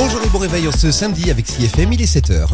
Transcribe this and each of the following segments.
Bonjour et bon réveil en ce samedi avec CFM, il est 7h.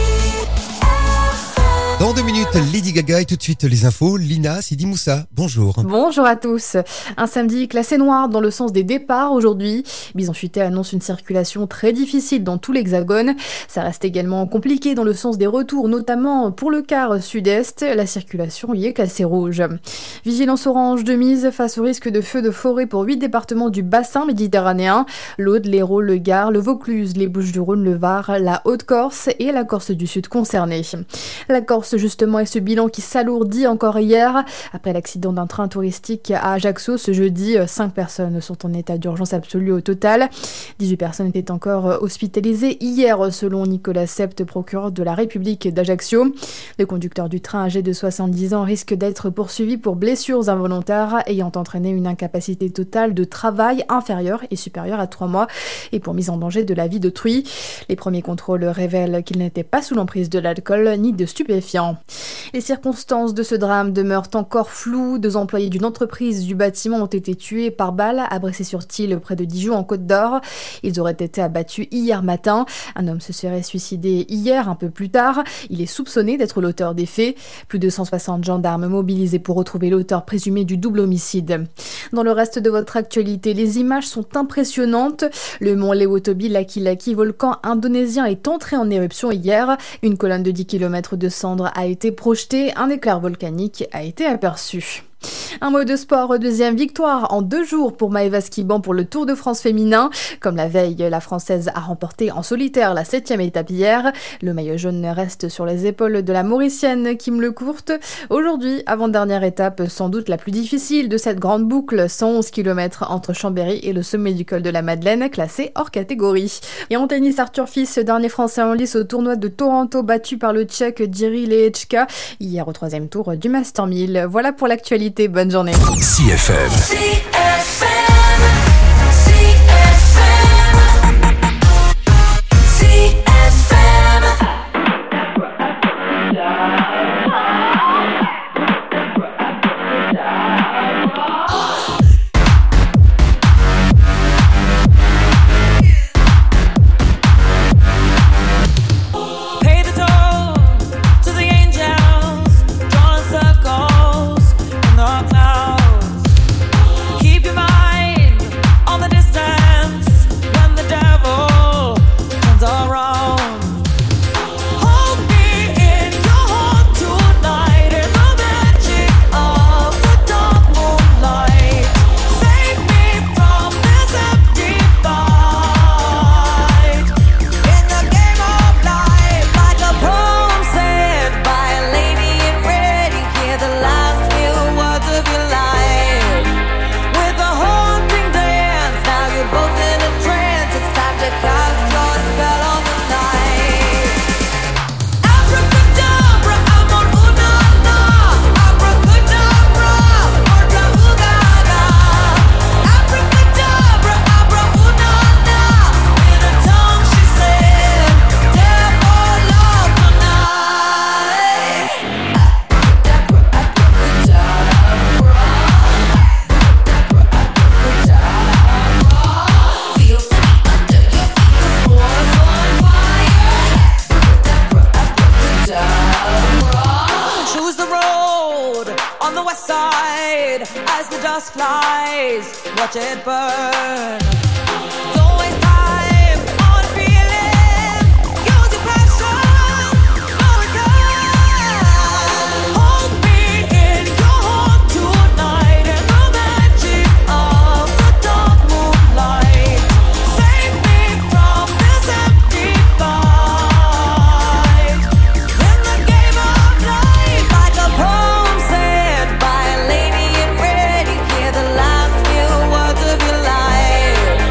Dans 2 minutes, Lady Gaga et tout de suite les infos. Lina Sidi Moussa, bonjour. Bonjour à tous. Un samedi classé noir dans le sens des départs aujourd'hui. Bison Futé annonce une circulation très difficile dans tout l'Hexagone. Ça reste également compliqué dans le sens des retours, notamment pour le quart sud-est. La circulation y est classée rouge. Vigilance orange de mise face au risque de feux de forêt pour 8 départements du bassin méditerranéen. L'Aude, l'Hérault, le Gard, le Vaucluse, les Bouches-du-Rhône, le Var, la Haute-Corse et la Corse du Sud concernés. La Corse justement est ce bilan qui s'alourdit encore hier. Après l'accident d'un train touristique à Ajaccio ce jeudi, 5 personnes sont en état d'urgence absolue au total. 18 personnes étaient encore hospitalisées hier selon Nicolas Sept, procureur de la République d'Ajaccio. Le conducteur du train âgé de 70 ans risque d'être poursuivi pour blessures involontaires ayant entraîné une incapacité totale de travail inférieure et supérieure à 3 mois et pour mise en danger de la vie d'autrui. Les premiers contrôles révèlent qu'il n'était pas sous l'emprise de l'alcool ni de stupéfiants. Les circonstances de ce drame demeurent encore floues. 2 employés d'une entreprise du bâtiment ont été tués par balle à Bressay-sur-Tille, près de Dijon, en Côte d'Or. Ils auraient été abattus hier matin. Un homme se serait suicidé hier, un peu plus tard. Il est soupçonné d'être l'auteur des faits. Plus de 160 gendarmes mobilisés pour retrouver l'auteur présumé du double homicide. Dans le reste de votre actualité, les images sont impressionnantes. Le mont Lewotobi, Laki-Laki, volcan indonésien, est entré en éruption hier. Une colonne de 10 km de cendres a été projeté, un éclair volcanique a été aperçu. Un mot de sport, deuxième victoire en 2 jours pour Maëva Skiban pour le Tour de France féminin. Comme la veille, la Française a remporté en solitaire la 7e étape hier. Le maillot jaune reste sur les épaules de la Mauricienne Kim Lecourte. Aujourd'hui, avant-dernière étape, sans doute la plus difficile de cette grande boucle, 111 km entre Chambéry et le sommet du col de la Madeleine, classé hors catégorie. Et en tennis, Arthur Fils, dernier Français en lice au tournoi de Toronto, battu par le Tchèque Jiří Lehečka, hier au 3e tour du Master 1000. Voilà pour l'actualité. Bonne journée. CFM. As the dust flies, watch it burn. Life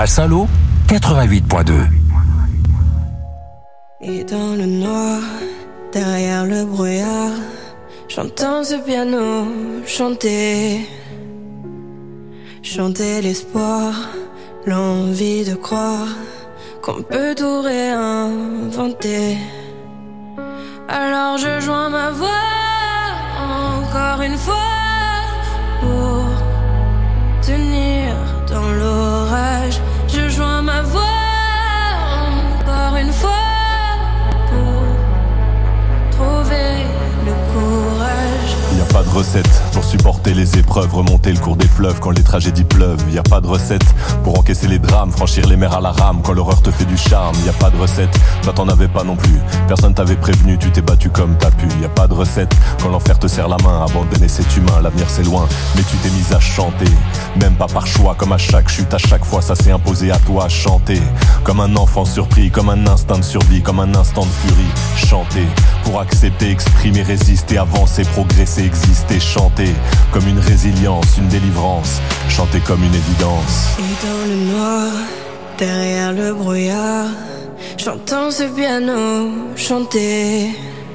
À Saint-Lô, 88.2. Et dans le noir, derrière le brouillard, j'entends ce piano chanter. Chanter l'espoir, l'envie de croire qu'on peut tout réinventer. Alors je joins ma voix encore une fois pour tenir dans l'orage. Je joins ma voix encore une fois pour trouver le courage. Y a pas de recette pour supporter les épreuves, remonter le cours des fleuves quand les tragédies pleuvent. Y a pas de recette pour encaisser les drames, franchir les mers à la rame quand l'horreur te fait du charme. Y a pas de recette, toi t'en avais pas non plus. Personne t'avait prévenu, tu t'es battu comme t'as pu. Y a pas de recette quand l'enfer te serre la main. Abandonner c'est humain, l'avenir c'est loin, mais tu t'es mise à chanter. Même pas par choix, comme à chaque chute, à chaque fois ça s'est imposé à toi. Chanter comme un enfant surpris, comme un instinct de survie, comme un instant de furie. Chanter pour accepter, exprimer, résister, avancer, progresser, exister. Chanter comme une résilience, une délivrance. Chanter comme une évidence. Et dans le noir, derrière le brouillard, j'entends ce piano chanter.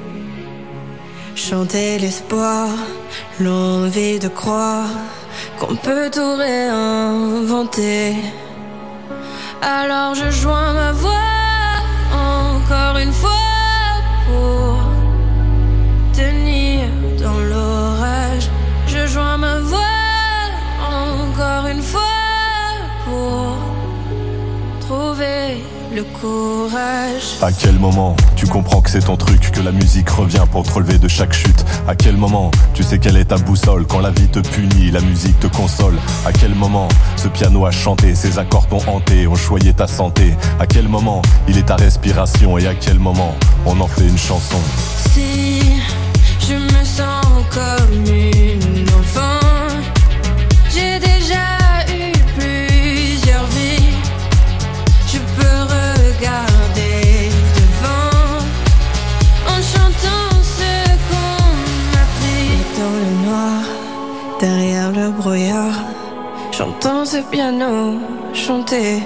Chanter l'espoir, l'envie de croire qu'on peut tout réinventer. Alors je joins ma voix encore une fois pour tenir dans l'orage. Je joins ma voix encore une fois pour trouver le courage. À quel moment tu comprends que c'est ton truc, que la musique revient pour te relever de chaque chute? À quel moment tu sais quelle est ta boussole? Quand la vie te punit, la musique te console. À quel moment ce piano a chanté, ses accords t'ont hanté, ont choyé ta santé? À quel moment il est ta respiration? Et à quel moment on en fait une chanson? Si je me sens comme une enfant, j'ai déjà eu plusieurs vies. Je peux regarder devant en chantant ce qu'on m'a pris. Et dans le noir, derrière le brouillard, j'entends ce piano chanter.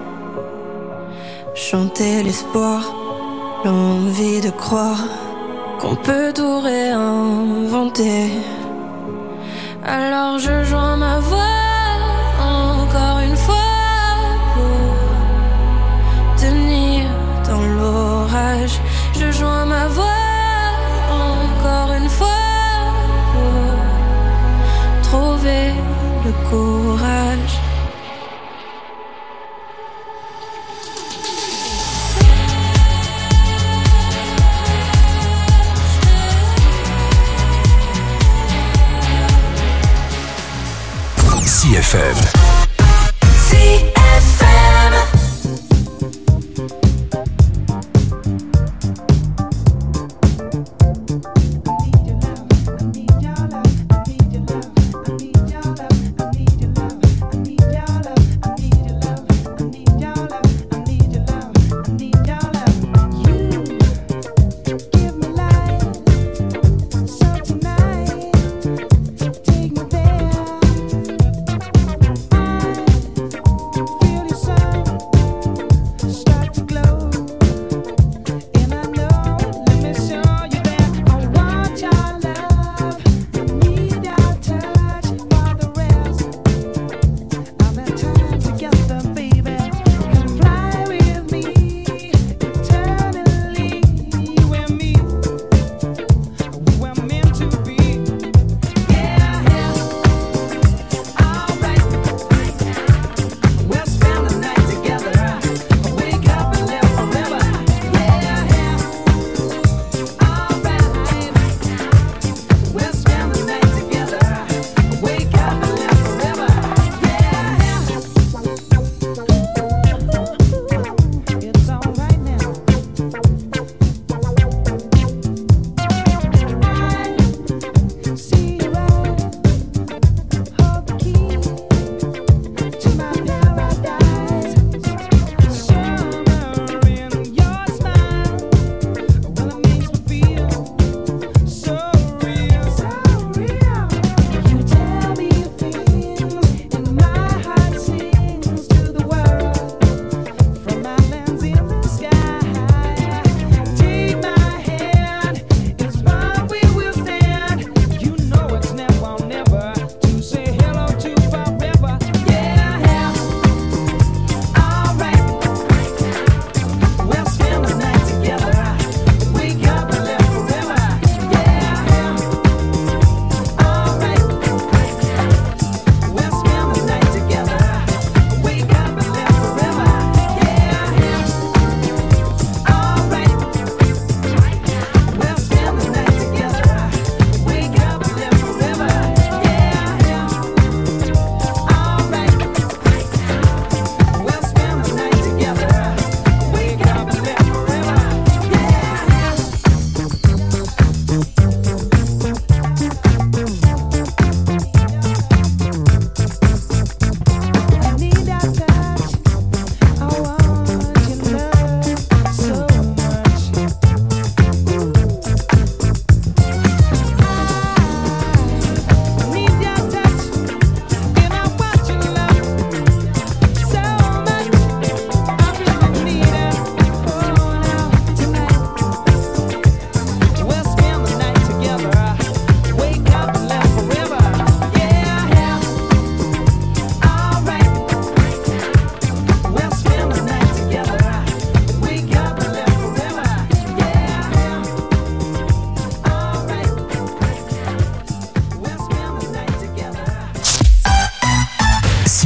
Chanter l'espoir, l'envie de croire qu'on peut tout réinventer. Alors je joins ma voix encore une fois pour tenir dans l'orage. Je joins ma voix encore une fois pour trouver le courage. CFM. Take me there.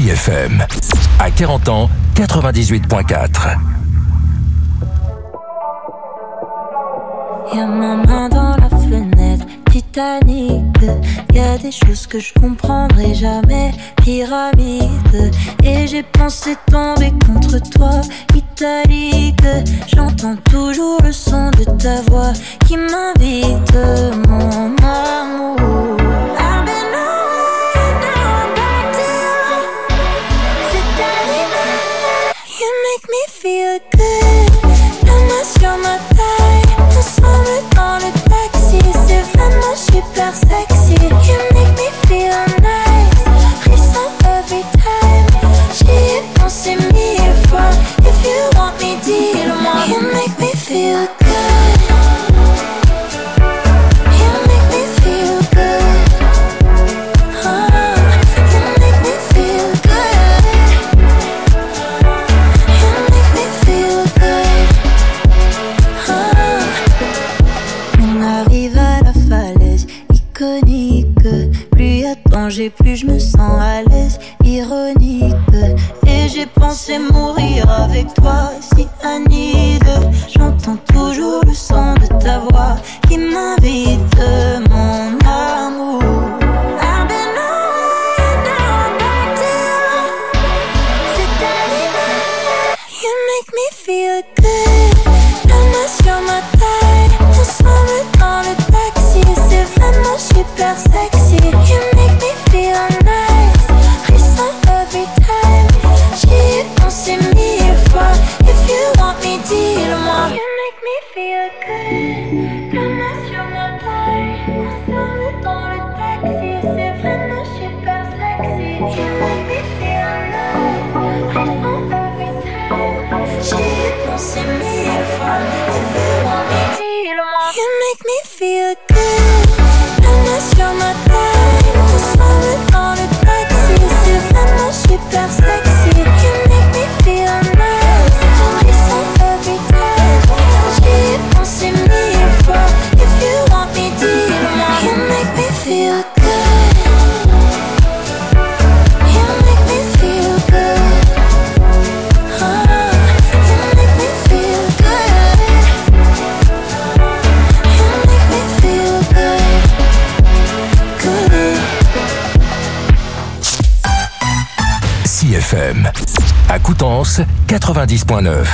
CFM. À 40 ans, 98.4. Y'a ma main dans la fenêtre, Titanic. Y'a des choses que je comprendrai jamais, pyramide. Et j'ai pensé tomber contre toi, italique. J'entends toujours le son de ta voix qui m'invite, mon amour. I've been away, now I'm back to you. C'est arrivé, you make me feel good. La main sur ma taille, ensemble dans le taxi, c'est vraiment super sexy. You make me feel nice, frisson every time. J'y ai pensé 1000 fois. If you want me, dis-le-moi. You make me feel good. You make me feel good. You make me feel good. You make me feel good. On arrive à la falaise iconique. Plus y a de danger, plus je me sens à l'aise. Ironique. Et j'ai pensé mourir avec toi, si Anide. J'entends toujours le son de ta voix qui m'invite, mon amour. I've been away, now I'm back to you. C'est arrivé, you make me feel good. La main sur ma taille, ensemble dans le taxi, c'est vraiment super sexy. You make me feel nice, frisson every time. J'y ai pensé 1000 fois. If you want me, dis-le-moi. You make me feel good. La main sur ma taille, ensemble dans le taxi, c'est vraiment super sexy. You make me feel nice, frisson every time. J'y ai pensé 1000 fois. If you want me, dis-le-moi. You make me feel good. La main sur ma taille, ensemble dans le taxi, c'est vraiment super sexy. You make me feel nice, frisson every time. J'y ai pensé 1000 fois. If you want me, dis-le-moi. You make me feel good. You make me feel good. You make me feel good. You make me feel good. Good. CFM. À Coutances, 90.9.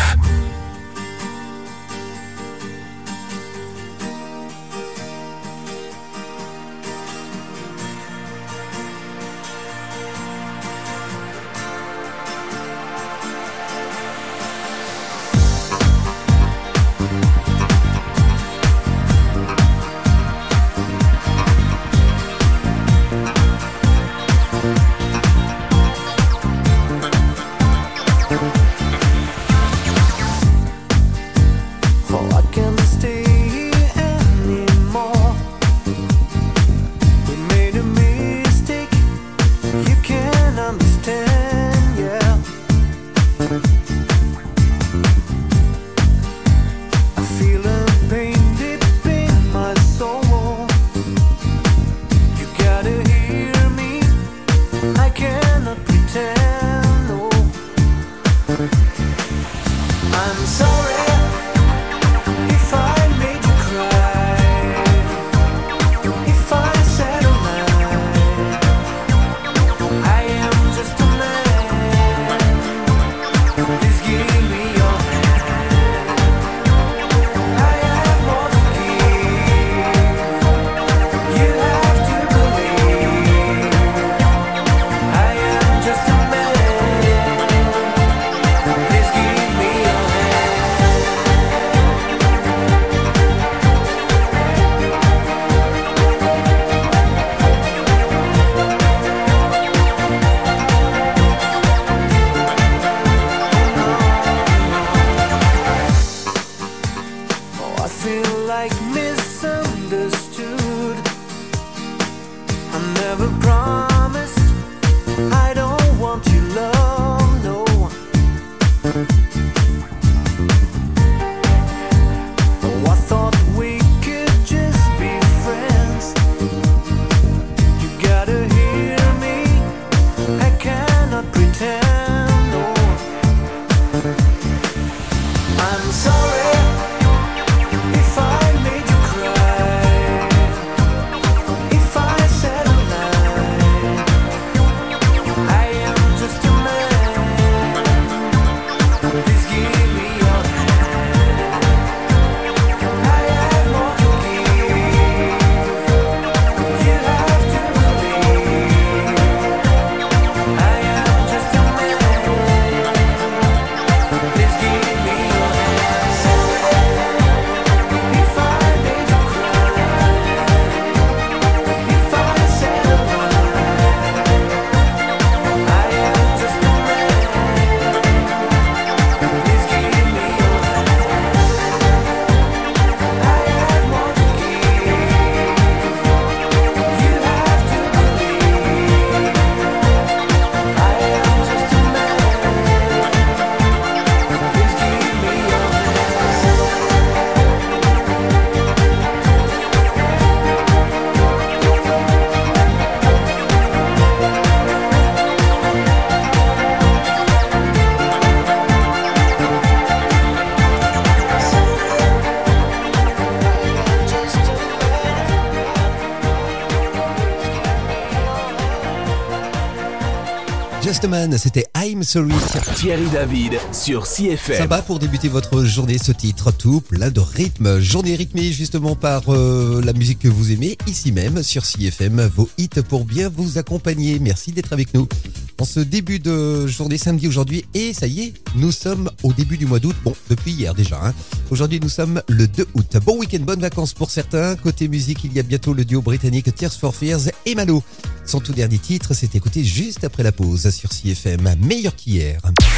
Just a Man, c'était I'm Sorry. Thierry David sur CFM. Sympa pour débuter votre journée, ce titre, tout plein de rythme. Journée rythmée justement par la musique que vous aimez, ici même sur CFM, vos hits pour bien vous accompagner. Merci d'être avec nous en ce début de journée samedi aujourd'hui. Et ça y est, nous sommes au début du mois d'août. Bon, depuis hier déjà. Aujourd'hui, nous sommes le 2 août. Bon week-end, bonnes vacances pour certains. Côté musique, il y a bientôt le duo britannique Tears for Fears et Malo. Son tout dernier titre s'est écouté juste après la pause sur CFM, meilleur qu'hier.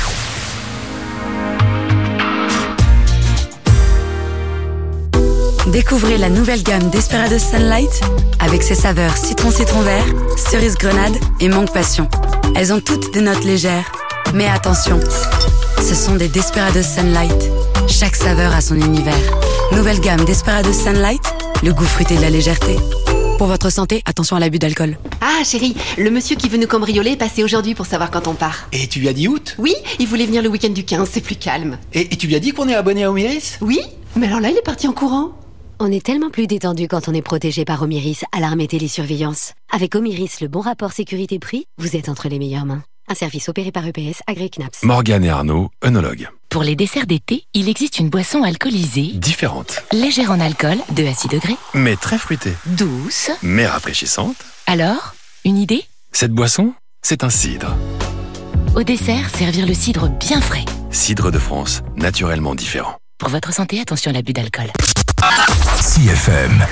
Découvrez la nouvelle gamme Desperados Sunlight avec ses saveurs citron vert, cerise grenade et mangue passion. Elles ont toutes des notes légères, mais attention, ce sont des Desperados Sunlight. Chaque saveur a son univers. Nouvelle gamme Desperados Sunlight, le goût fruité de la légèreté. Pour votre santé, attention à l'abus d'alcool. Ah chérie, le monsieur qui veut nous cambrioler est passé aujourd'hui pour savoir quand on part. Et tu lui as dit août? Oui, il voulait venir le week-end du 15, c'est plus calme. Et tu lui as dit qu'on est abonné à Omiris? Oui, mais alors là il est parti en courant. On est tellement plus détendu quand on est protégé par Omiris, alarme et télésurveillance. Avec Omiris, le bon rapport sécurité-prix, vous êtes entre les meilleures mains. Un service opéré par EPS, agréé CNAPS. Morgane et Arnaud, œnologues. Pour les desserts d'été, il existe une boisson alcoolisée Différente. légère en alcool, 2 à 6 degrés, Mais très fruitée. douce. Mais rafraîchissante. Alors, une idée? Cette boisson, c'est un cidre. Au dessert, servir le cidre bien frais. Cidre de France, naturellement différent. Pour votre santé, attention à l'abus d'alcool. CFM.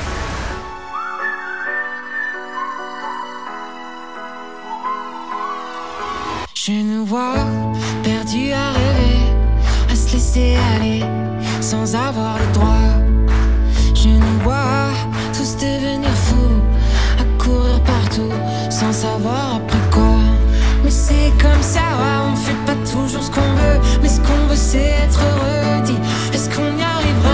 Je nous vois perdus à rêver, à se laisser aller sans avoir le droit. Je nous vois tous devenir fous, à courir partout sans savoir après quoi. Mais c'est comme ça, on fait pas toujours ce qu'on veut, mais ce qu'on veut c'est être heureux. Dis, est-ce qu'on y arrivera?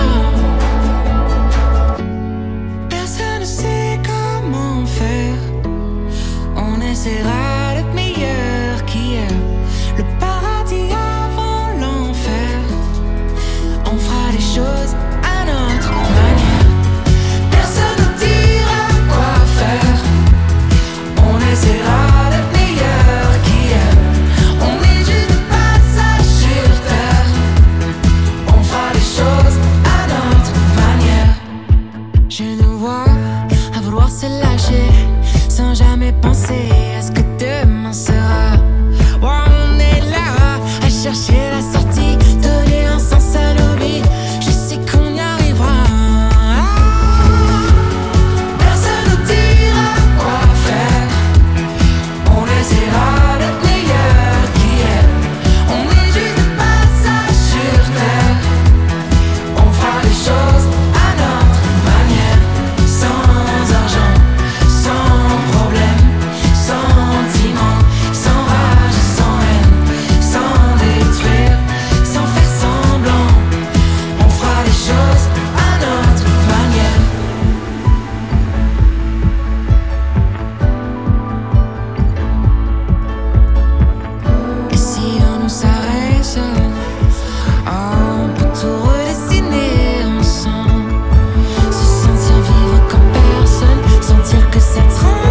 Personne ne sait comment faire. On essaiera d'être meilleur qu'hier. Le paradis avant l'enfer. On fera les choses à notre manière. Personne ne dira quoi faire. On essaiera d'être meilleur qu'hier. On est juste de passage sur terre. On fera les choses à notre manière. Je nous vois à vouloir se lâcher sans jamais penser à ce que demain sera. Ouais, on est là à chercher la sortie, donner un sens à nos vies. Je sais qu'on y arrivera. Personne ne dira quoi faire. On essaiera d'être meilleur qu'hier. On est juste de passage sur terre. On fera les choses à notre manière. Sans argent, sans problème, sentiment, sans rage et sans haine, sans détruire, sans faire semblant. On fera les choses à notre manière. Et si on nous s'arrête, on peut tout redessiner ensemble. Se sentir vivre comme personne, sentir que c'est trop.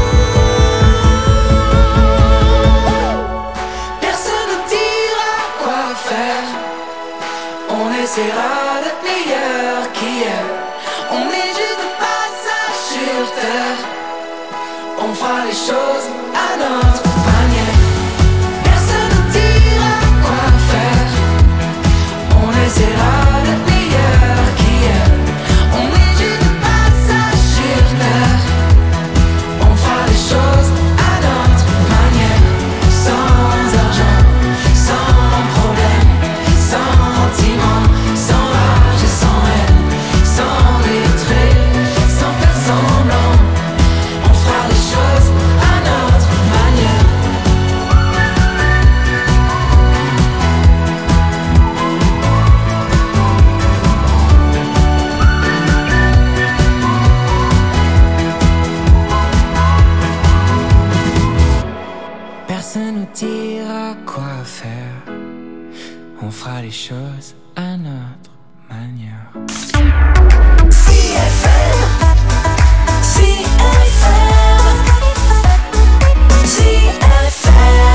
Personne ne dira quoi faire. On essaiera d'être meilleur qu'hier. On est juste de passage sur terre. On fera les choses à notre manière. Personne ne dira quoi faire. On essaiera d'être meilleur qu'hier. On est juste de passage sur terre. On fera les choses à notre manière. Sans argent, sans problème, sentiment, sans rage et sans haine, sans détruire, sans faire semblant. On fera les choses à notre manière. Personne nous dira quoi faire. On fera les choses à notre manière. CFM, CFM, CFM.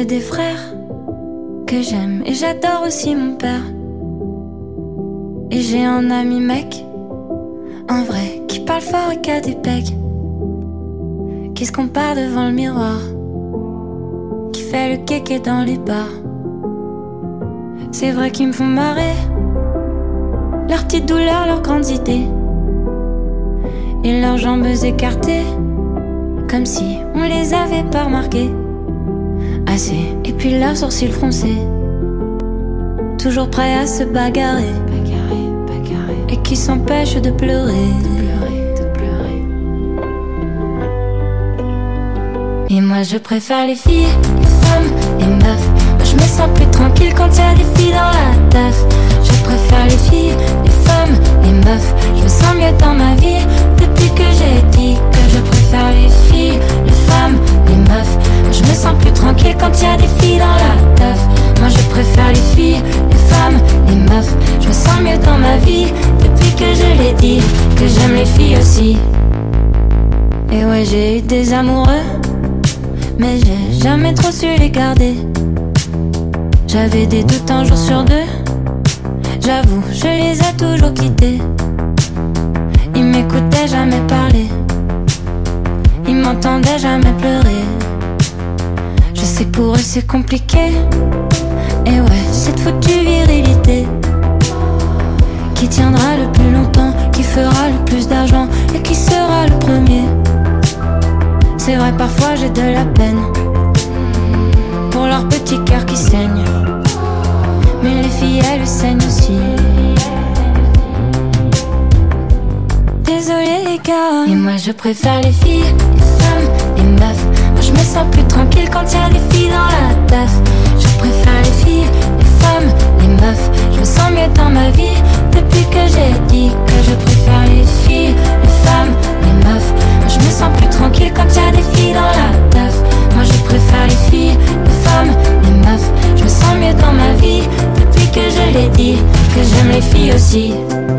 J'ai des frères que j'aime et j'adore aussi mon père. Et j'ai un ami mec, un vrai, qui parle fort et qui a des pecs, qui se compare devant le miroir, qui fait le kéké dans les bars. C'est vrai qu'ils me font marrer, leurs petites douleurs, leurs grandes idées, et leurs jambes écartées, comme si on les avait pas remarquées assez. Et puis leurs sourcils froncés, toujours prêts à se bagarrer, et qui s'empêchent de pleurer. Et moi je préfère les filles, les femmes, les meufs. Moi je me sens plus tranquille quand y'a des filles dans la teuf. Je préfère les filles, les femmes, les meufs. Je me sens mieux dans ma vie depuis que j'ai dit que je préfère les filles, les femmes, les meufs. Moi je me sens plus tranquille quand y'a des filles dans la teuf. Moi je préfère les filles, les femmes, les meufs. Je me sens mieux dans ma vie depuis que je l'ai dit que j'aime les filles aussi. Et ouais, j'ai eu des amoureux, mais j'ai jamais trop su les garder. J'avais des doutes un jour sur deux, j'avoue, je les ai toujours quittés. Ils m'écoutaient jamais parler, ils m'entendaient jamais pleurer. Je sais que pour eux c'est compliqué, et ouais, cette foutue virilité qui tiendra le plus longtemps, qui fera le plus d'argent et qui sera le premier. C'est vrai, parfois j'ai de la peine pour leur petit cœur qui saigne, mais les filles elles saignent aussi. Désolé les gars. Et moi je préfère les filles, les femmes, les meufs. Moi je me sens plus tranquille quand y'a des filles dans la teuf. Je préfère les filles, les femmes, les meufs. Je me sens mieux dans ma vie depuis que j'ai dit que je préfère les filles, les femmes, les meufs. Moi je me sens plus tranquille quand y'a des filles dans la teuf. Moi je préfère les filles, les femmes, les meufs. Je me sens mieux dans ma vie depuis que je l'ai dit que j'aime les filles aussi.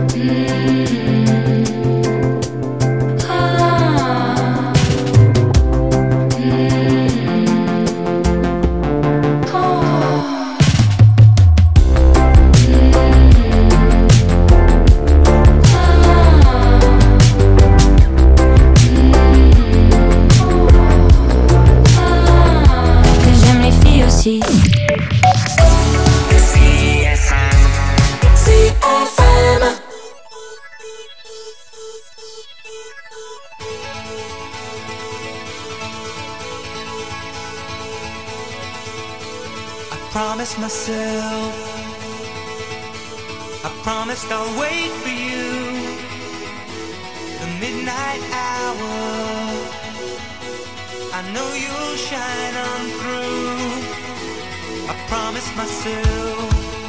I promised I'll wait for you. The midnight hour, I know you'll shine on through. I promised myself,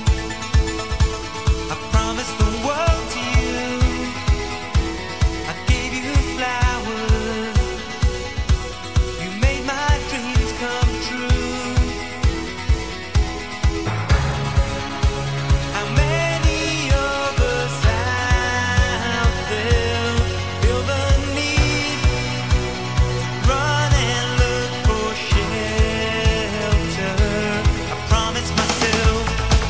I promised the world to you. I gave you flowers, you made my dreams come true. How many of us out there feel the need to run and look for shelter? I promised myself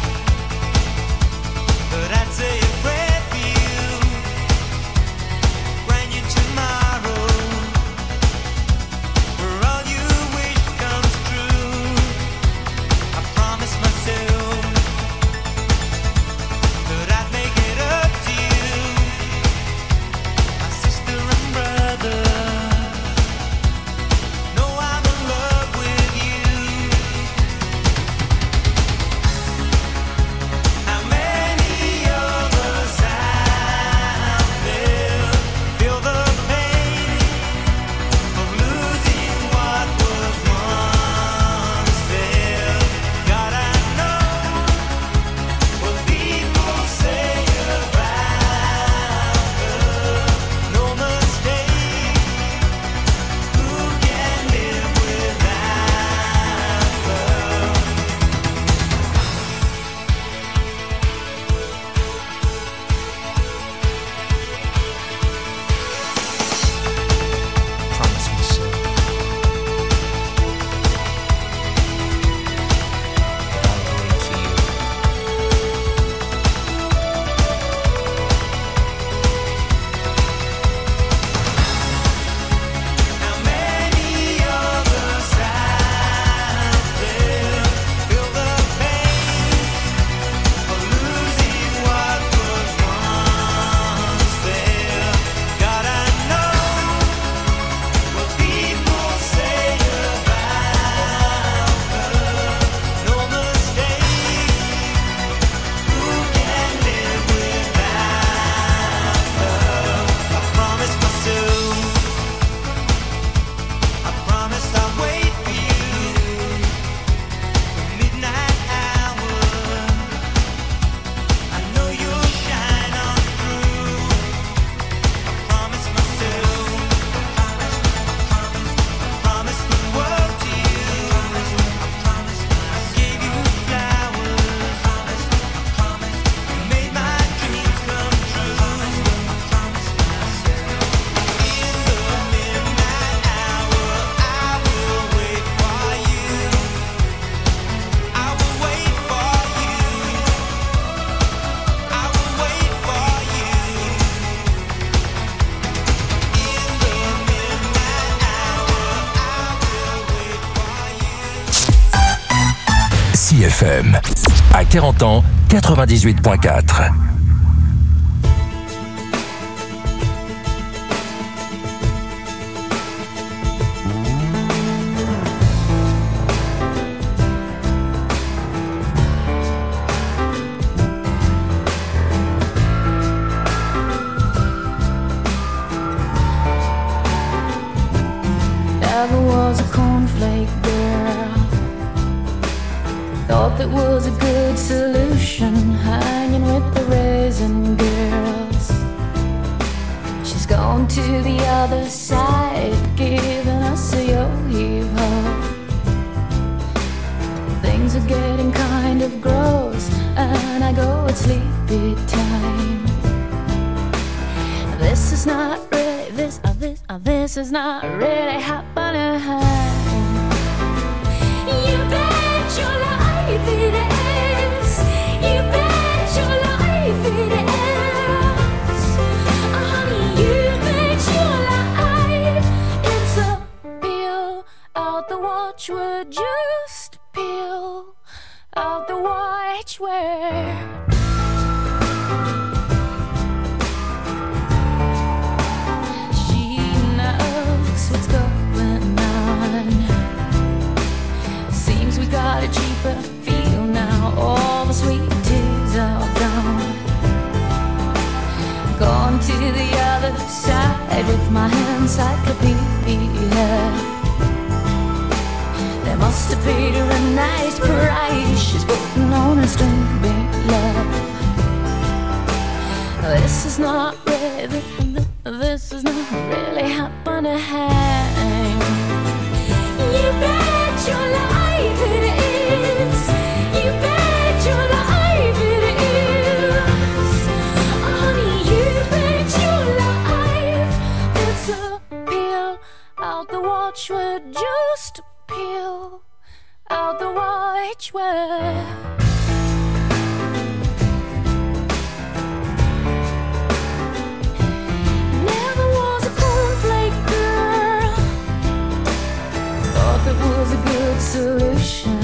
CFM. À 40 ans, 98.4. Thought that was a good solution, hanging with the raisin girls. She's gone to the other side, giving us a yo-yo. Things are getting kind of gross, and I go at sleepy time. This is not really, this is not really happening. You bet your life it is. You bet your life it is. Honey, you bet your life. It's a peel out the watchword. Just peel out the watchword. She knows what's going on. Seems we got a cheaper feel now. All the sweet teas are gone. Gone to the other side with my encyclopedia. They must have paid her a nice price. She's putting on a string love. This is not really, this is not really happening. You bet your life it is. You bet your life it is. Honey, you bet your life. It's a peel out the watchword. Just peel out the watchword. Never was a cornflake girl. Thought that was a good solution.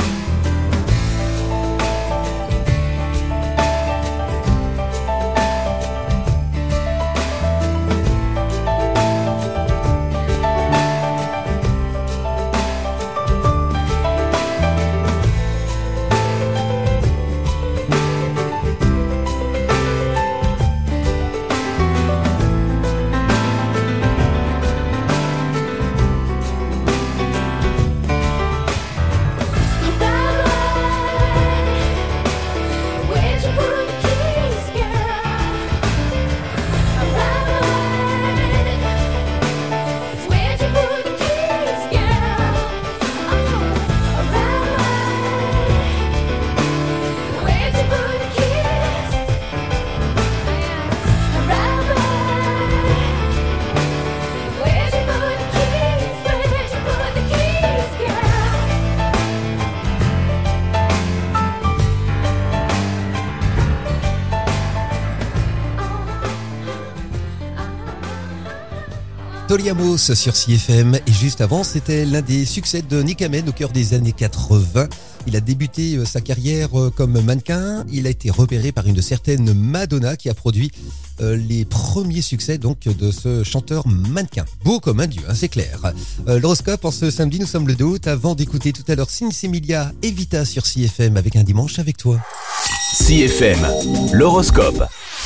Tori Amos sur CFM, et juste avant c'était l'un des succès de Nick Hammond au cœur des années 80. Il a débuté sa carrière comme mannequin, il a été repéré par une certaine Madonna qui a produit les premiers succès donc de ce chanteur mannequin. Beau comme un dieu, hein, c'est clair. L'horoscope en ce samedi, nous sommes le 2 août, avant d'écouter tout à l'heure Sinsemilia et Vita sur CFM avec un dimanche avec toi. CFM, l'horoscope.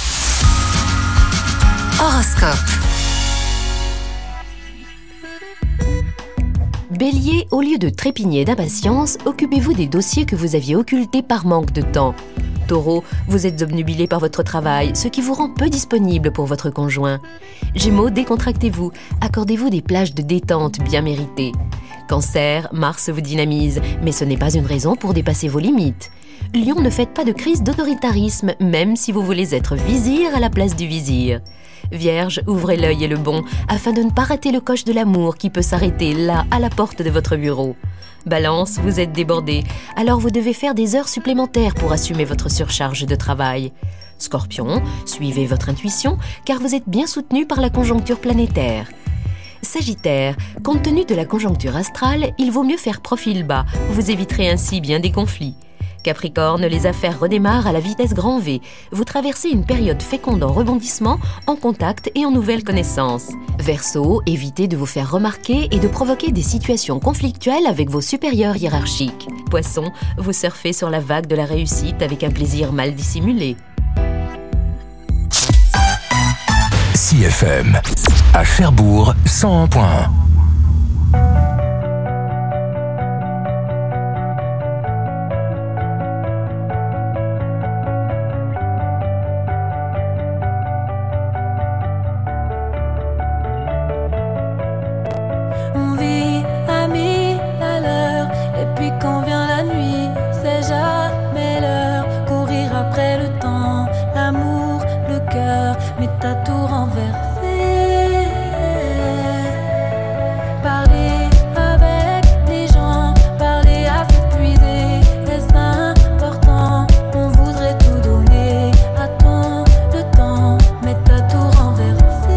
Horoscope. Bélier, au lieu de trépigner d'impatience, occupez-vous des dossiers que vous aviez occultés par manque de temps. Taureau, vous êtes obnubilé par votre travail, ce qui vous rend peu disponible pour votre conjoint. Gémeaux, décontractez-vous, accordez-vous des plages de détente bien méritées. Cancer, Mars vous dynamise, mais ce n'est pas une raison pour dépasser vos limites. Lion, ne faites pas de crise d'autoritarisme, même si vous voulez être vizir à la place du vizir. Vierge, ouvrez l'œil et le bon, afin de ne pas rater le coche de l'amour qui peut s'arrêter là, à la porte de votre bureau. Balance, vous êtes débordé, alors vous devez faire des heures supplémentaires pour assumer votre surcharge de travail. Scorpion, suivez votre intuition, car vous êtes bien soutenu par la conjoncture planétaire. Sagittaire, compte tenu de la conjoncture astrale, il vaut mieux faire profil bas. Vous éviterez ainsi bien des conflits. Capricorne, les affaires redémarrent à la vitesse grand V. Vous traversez une période féconde en rebondissement, en contact et en nouvelles connaissances. Verseau, évitez de vous faire remarquer et de provoquer des situations conflictuelles avec vos supérieurs hiérarchiques. Poisson, vous surfez sur la vague de la réussite avec un plaisir mal dissimulé. CFM, à Cherbourg, 101.1. On vit à 1000 à l'heure, et puis quand vient la nuit, c'est jamais l'heure. Courir après le temps, l'amour, le cœur, mais t'as tout renversé. Parler avec les gens, parler à s'épuiser, est-ce important? On voudrait tout donner, attends le temps, mais t'as tout renversé.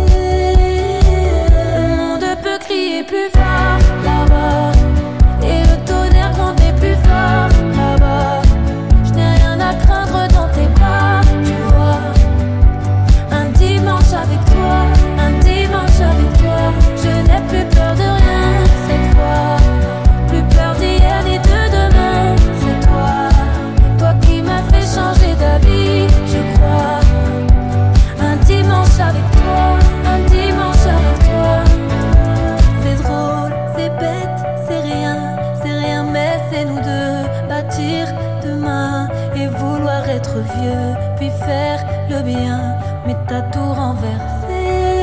Le monde peut crier plus fort là-bas, et le tonnerre gronder plus fort là-bas. Je n'ai rien à craindre dans tes bras, tu vois. Un dimanche avec toi, un dimanche avec toi. Je n'ai plus peur de rien cette fois, plus peur d'hier ni de demain. C'est toi, toi qui m'as fait changer d'avis, je crois. Un dimanche avec toi, un dimanche avec toi. C'est drôle, c'est bête, c'est rien, mais c'est nous deux. Bâtir demain et vouloir être vieux, puis faire le bien, mais t'as tout renversé.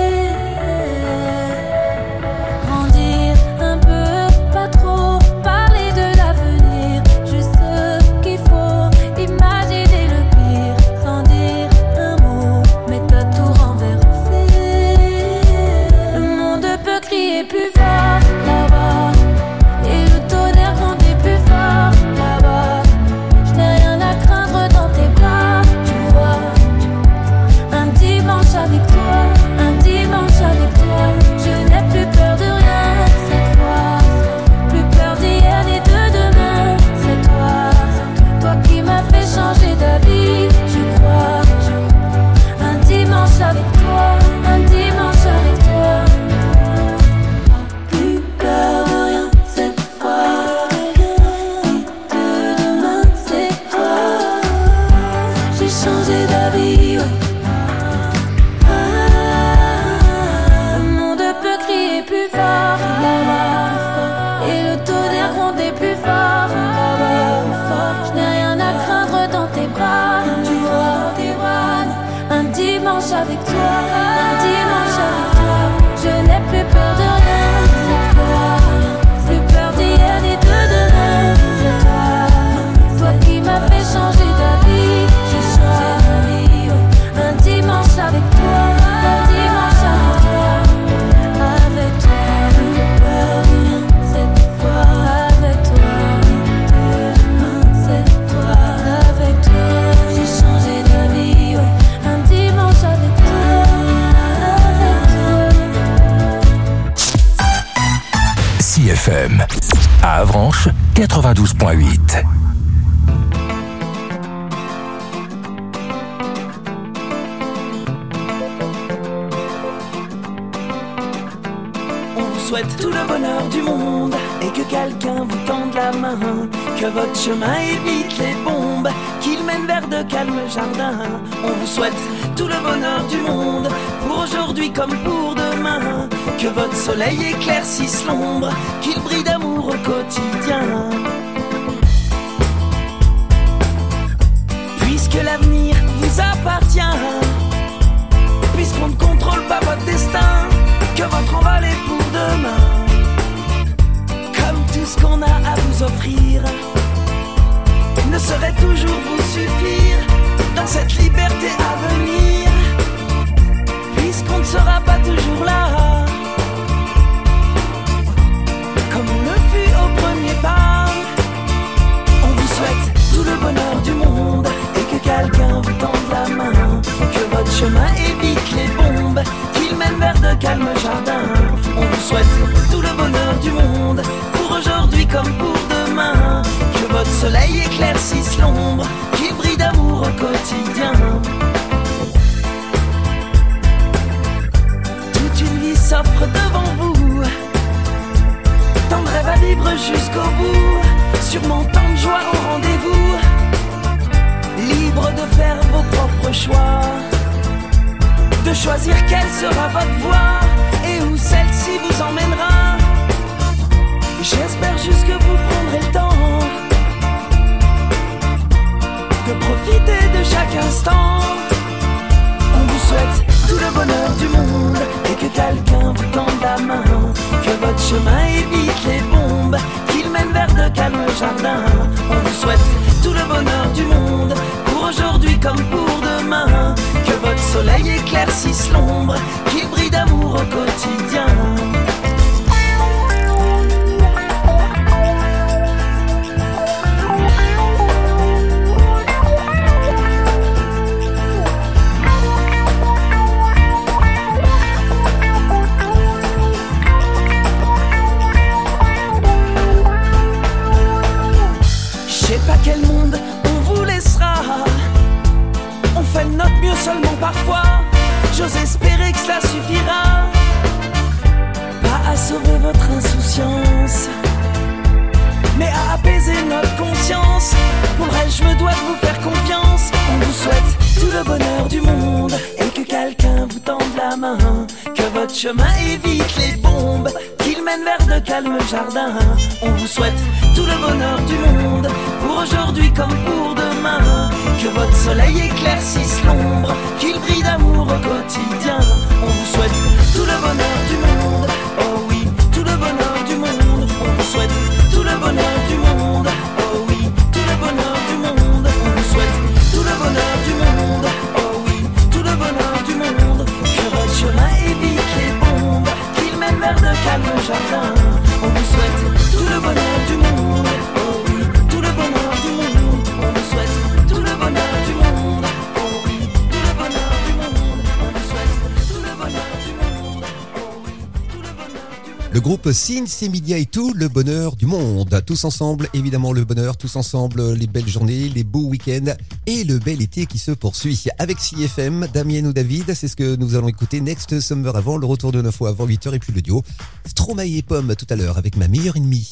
Grandir un peu, pas trop, parler de l'avenir, juste ce qu'il faut, imaginer le pire, sans dire un mot, mais t'as tout renversé. Le monde peut crier plus fort là-bas, et le tonnerre gronder plus fort là-bas. Je n'ai rien à craindre dans tes bras, tu vois. Un dimanche avec toi, un dimanche avec toi. Je n'ai plus peur de rien cette fois, plus peur d'hier ni de demain. C'est toi, toi qui m'as fait changer d'avis, je crois. Un dimanche avec toi, un dimanche avec toi. Plus peur de rien cette fois, ni de demain. C'est toi, j'ai changé d'avis, ouais. Le monde peut crier plus fort là-bas, et le tonnerre gronder plus fort là-bas. Je n'ai rien à craindre dans tes bras, tu vois. Un dimanche avec toi, un dimanche avec toi. Je n'ai plus peur de rien cette fois, plus peur d'hier ni de demain. C'est toi, toi qui m'as fait changer d'avis, j'ai changé d'avis, ouais. Un dimanche avec toi, un dimanche avec toi. Avec toi, plus peur de rien cette fois. Avec toi, cette fois. Avec toi, j'ai changé d'avis, ouais. Un dimanche avec toi, avec toi. CFM, à Avranches, 92.8. On vous souhaite tout le bonheur du monde et que quelqu'un vous tende la main, que votre chemin évite les bombes, qu'il mène vers de calmes jardins. On vous souhaite tout le bonheur du monde, pour aujourd'hui comme pour demain, que votre soleil éclaircisse l'ombre, qu'il brille d'amour au quotidien. Puisque l'avenir vous appartient, puisqu'on ne contrôle pas votre destin, que votre envol est pour demain. Comme tout ce qu'on a à vous offrir ne saurait toujours vous suffire dans cette liberté à venir, puisqu'on ne sera pas toujours là, comme on le fut au premier pas. On vous souhaite tout le bonheur du monde et que quelqu'un vous tende la main, que votre chemin évite les bombes, qu'il mène vers de calmes jardins. On vous souhaite éclaircissent l'ombre, qui brille d'amour au quotidien. Toute une vie s'offre devant vous, tant de rêves à vivre jusqu'au bout, sûrement tant de joie au rendez-vous. Libre de faire vos propres choix, de choisir quelle sera votre voie et où celle-ci vous emmènera. J'espère juste que vous prendrez le temps de profiter de chaque instant. On vous souhaite tout le bonheur du monde et que quelqu'un vous tende la main, que votre chemin évite les bombes, qu'il mène vers de calmes jardins. On vous souhaite tout le bonheur du monde, pour aujourd'hui comme pour demain, que votre soleil éclaircisse l'ombre, qu'il brille d'amour au quotidien. Je sais pas quel monde on vous laissera, on fait de notre mieux seulement parfois. J'ose espérer que cela suffira, pas à sauver votre insouciance, mais à apaiser notre conscience. Pour le reste, je me dois de vous faire confiance. On vous souhaite tout le bonheur du monde et que quelqu'un vous tende la main, que votre chemin évite les bombes, qu'il mène vers de calmes jardins. On vous souhaite tout le bonheur du monde, pour aujourd'hui comme pour demain, que votre soleil éclaircisse l'ombre, qu'il brille d'amour au quotidien. On vous souhaite tout le bonheur du monde, oh oui, tout le bonheur du monde. On vous souhaite tout le bonheur du monde, oh oui, tout le bonheur du monde. On vous souhaite tout le bonheur du monde, oh oui, tout le bonheur du monde. Que votre chemin évite les bombes, qu'il mène vers de calmes jardins. On vous souhaite tout le bonheur du monde, oh oui, tout le bonheur du monde. On vous souhaite tout le bonheur du monde, oh oui, tout le bonheur du monde. On vous souhaite tout le bonheur du monde, oh oui, tout le bonheur du monde. Le groupe Sins, Emilia et tout le bonheur du monde. Tous ensemble, évidemment le bonheur, tous ensemble les belles journées, les beaux week-ends et le bel été qui se poursuit. Avec CFM, Damien ou David, c'est ce que nous allons écouter. Next Summer avant, le retour de 9 fois avant 8h et puis le duo Stromae et Pomme tout à l'heure avec ma meilleure ennemie.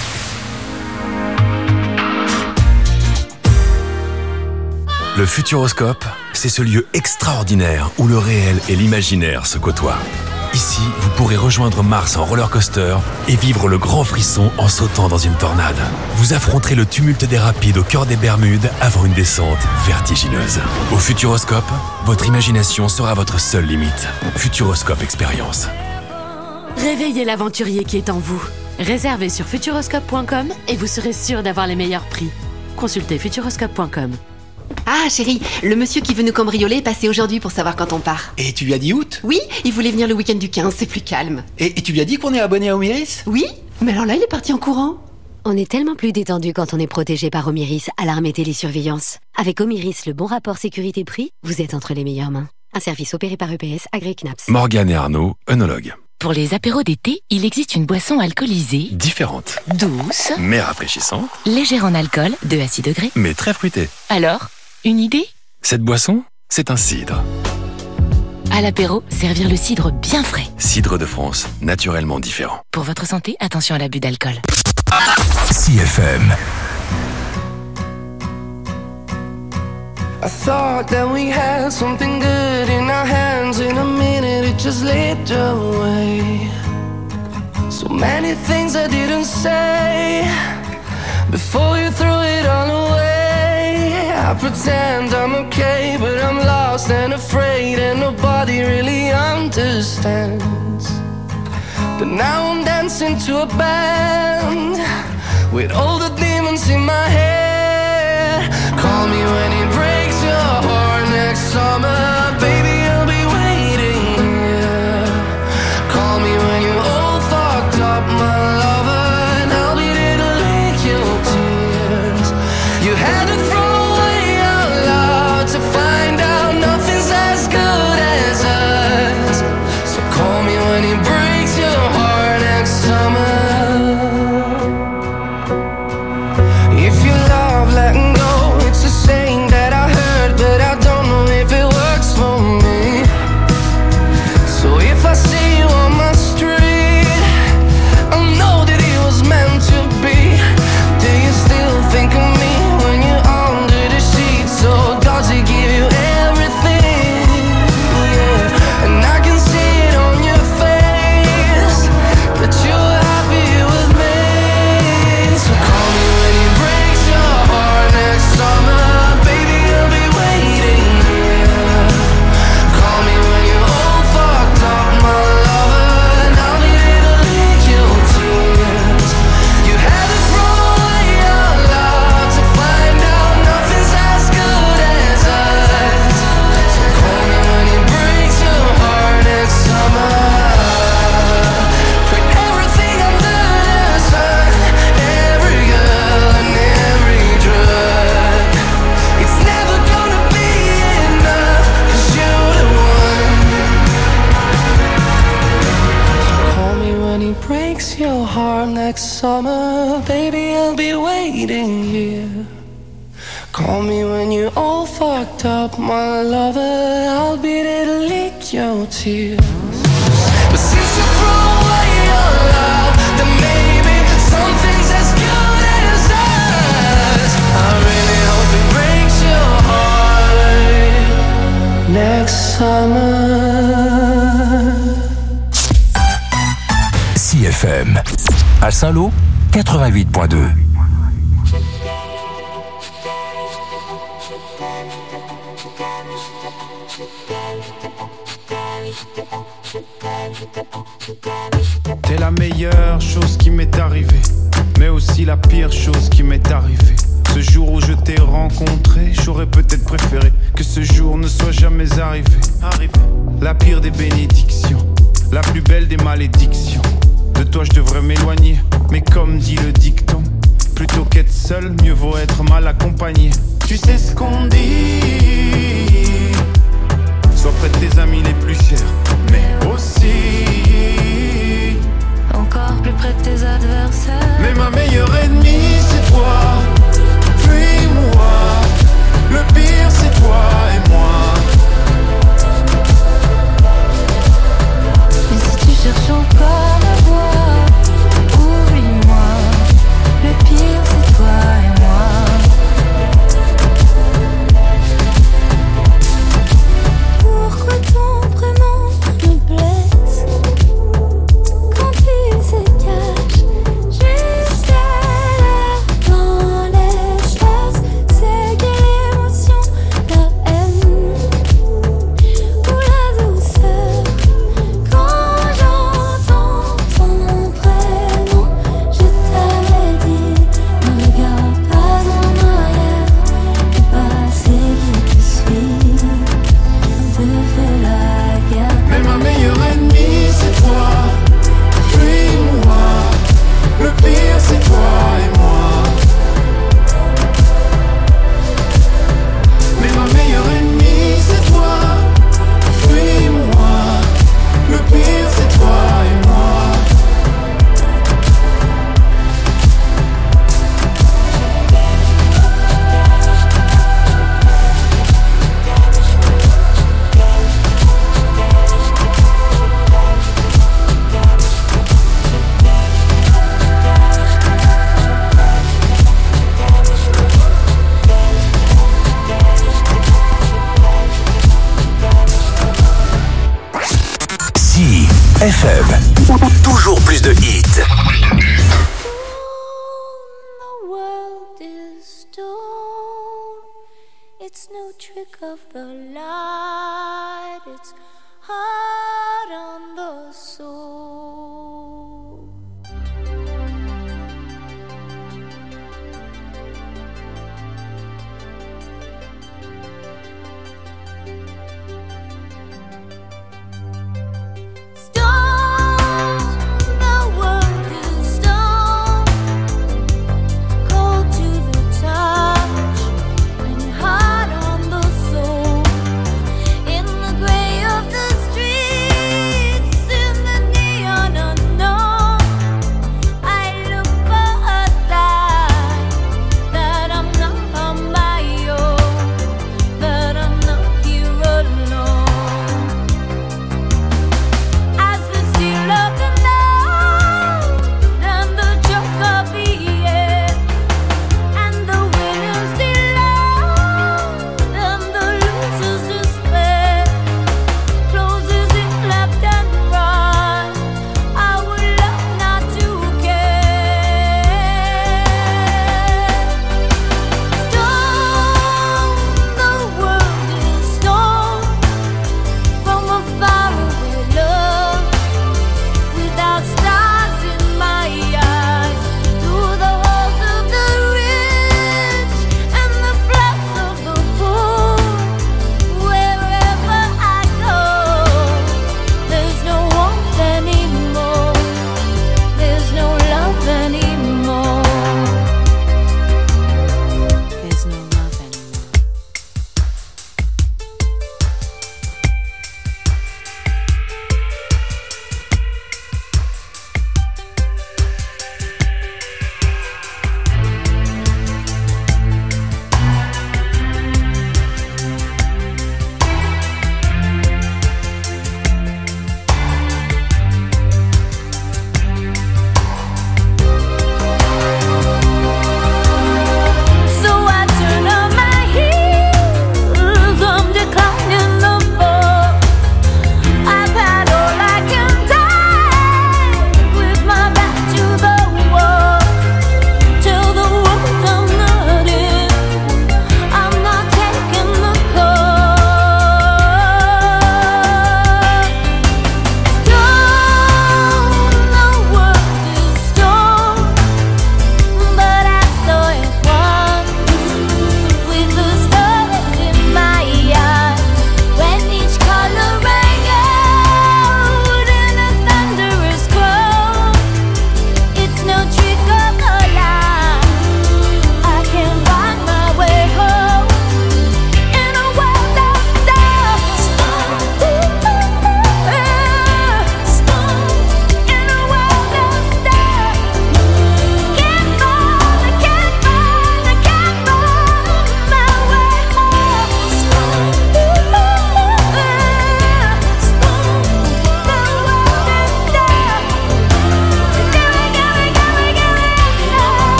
Le Futuroscope, c'est ce lieu extraordinaire où le réel et l'imaginaire se côtoient. Ici, vous pourrez rejoindre Mars en roller coaster et vivre le grand frisson en sautant dans une tornade. Vous affronterez le tumulte des rapides au cœur des Bermudes avant une descente vertigineuse. Au Futuroscope, votre imagination sera votre seule limite. Futuroscope Expérience. Réveillez l'aventurier qui est en vous. Réservez sur futuroscope.com et vous serez sûr d'avoir les meilleurs prix. Consultez futuroscope.com. Ah chérie, le monsieur qui veut nous cambrioler est passé aujourd'hui pour savoir quand on part. Et tu lui as dit août? Oui, il voulait venir le week-end du 15, c'est plus calme. Et tu lui as dit qu'on est abonné à Omiris? Oui, mais alors là il est parti en courant. On est tellement plus détendu quand on est protégé par Omiris, alarme et télésurveillance. Avec Omiris, le bon rapport sécurité-prix, vous êtes entre les meilleures mains. Un service opéré par EPS, agréé CNAPS. Morgane et Arnaud, œnologues. Pour les apéros d'été, il existe une boisson alcoolisée, Différente, douce, mais rafraîchissante, légère en alcool, de à 6 degrés. mais très fruitée. Alors, une idée? Cette boisson, c'est un cidre. À l'apéro, servir le cidre bien frais. Cidre de France, naturellement différent. Pour votre santé, attention à l'abus d'alcool. CFM. I thought that we had something good in our hands. In a minute it just slipped away. So many things I didn't say before you threw it all away. I pretend I'm okay, but I'm lost and afraid, and nobody really understands. But now I'm dancing to a band with all the demons in my head. Call me when it breaks your heart next summer, baby, I'll be waiting here. Call me when you're all fucked up, my lover, and I'll be there to lick your tears. You had to throw away out loud to find out nothing's as good as us. So call me when it breaks your heart next summer. If you love letting go, next summer, baby, I'll be waiting here. Call me when you're all fucked up, my lover. I'll be there to lick your tears. But since you threw away your love, then maybe something's as good as us. I really hope it breaks your heart next summer. CFM à Saint-Lô, 88.2. T'es la meilleure chose qui m'est arrivée, mais aussi la pire chose qui m'est arrivée. Ce jour où je t'ai rencontré, j'aurais peut-être préféré que ce jour ne soit jamais arrivé. La pire des bénédictions, la plus belle des malédictions. De toi je devrais m'éloigner, mais comme dit le dicton, plutôt qu'être seul, mieux vaut être mal accompagné. Tu sais ce qu'on dit, sois près de tes amis les plus chers, mais aussi encore plus près de tes adversaires. Mais ma meilleure ennemie c'est toi, puis moi. Le pire c'est toi et moi. Mais si tu cherches encore ma voix, oublie-moi. Le pire c'est toi et moi. Pourquoi ton prénom me blesse quand il se cache juste là dans l'espace? C'est quelle émotion, la haine ou la douceur? Quand j'entends ton prénom, je t'avais dit, ne regarde pas en arrière. Le passé qui te suit te fait la guerre. Mais ma meilleure ennemie c'est toi, puis moi. Le pire c'est toi et moi. Mais ma meilleure ennemie c'est toi, puis moi. Le pire c'est toi et moi. CFM, toujours plus de hits. The world is stone. It's no trick of the light. It's hard on the soul.